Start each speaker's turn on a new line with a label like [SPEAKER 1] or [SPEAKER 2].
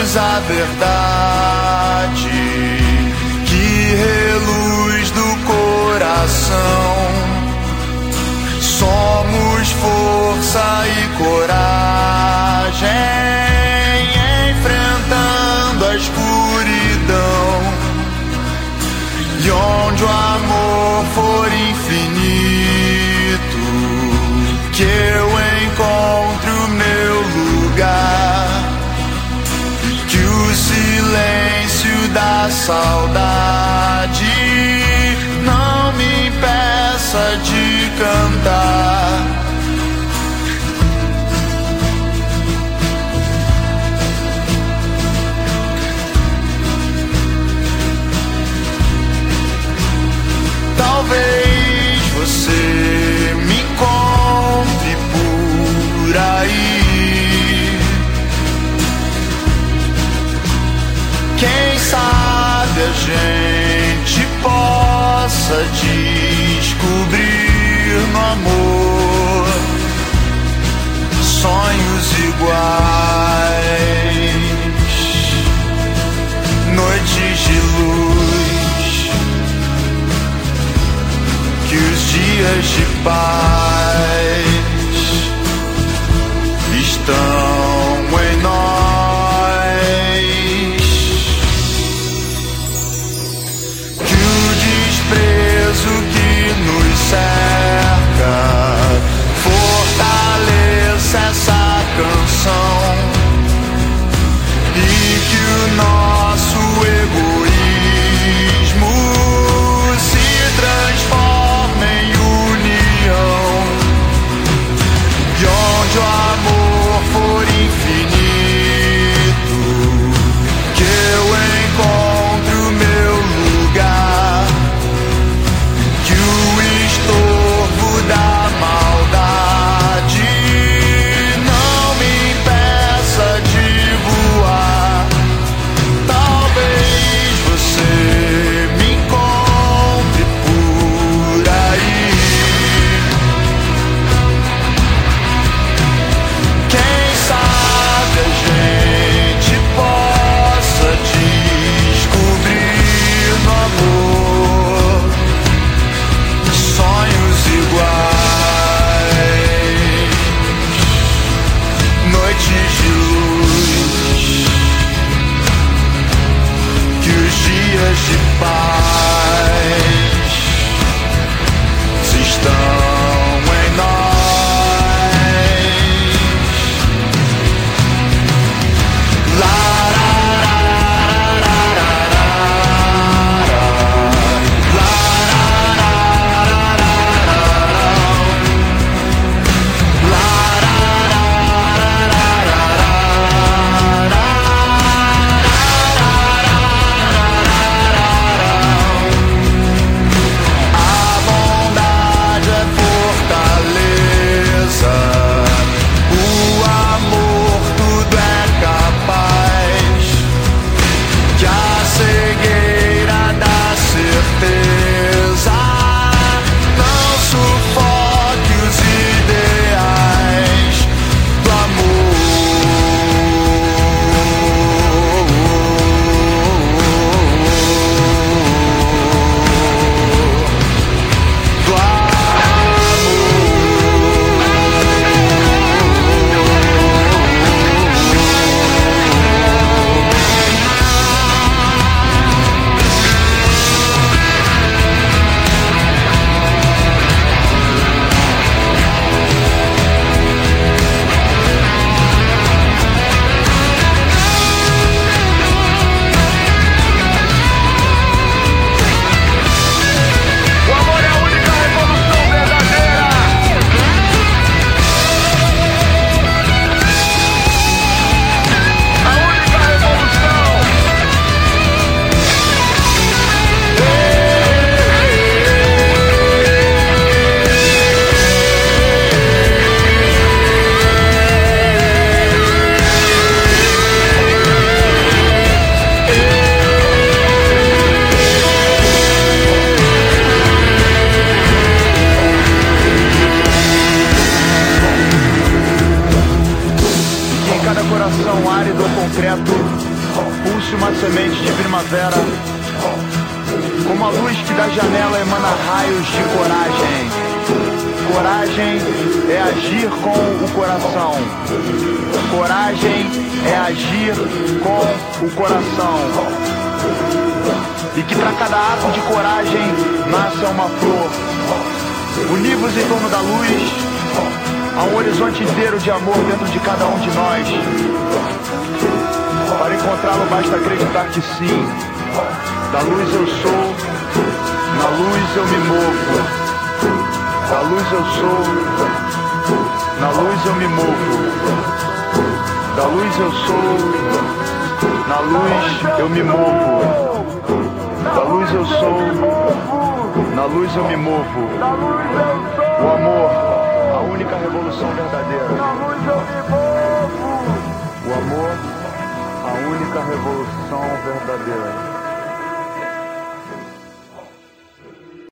[SPEAKER 1] a verdade que reluz do coração. Somos força e coragem, enfrentando a escuridão. E onde o amor for infinito, que eu encontre o meu lugar. Que o silêncio da saudade não me impeça de cantar. Talvez você me encontre por aí. Quem sabe a gente possa descobrir no amor sonhos iguais, noites de luz, que os dias de paz estão em nós. Que nos cerca fortaleça essa canção, e que o nosso egoísmo se transforme em união. E onde o amor for da janela emana raios de coragem. Coragem é agir com o coração. Coragem é agir com o coração. E que para cada ato de coragem nasça uma flor. Univos em torno da luz, há um horizonte inteiro de amor dentro de cada um de nós. Para encontrá-lo basta acreditar que sim. Da luz eu sou, na luz eu me movo. Da luz eu sou, na luz eu me movo. Da luz eu sou, na luz eu me movo. Da luz eu sou, na luz eu me movo. O amor, a única revolução verdadeira. O amor, a única revolução verdadeira.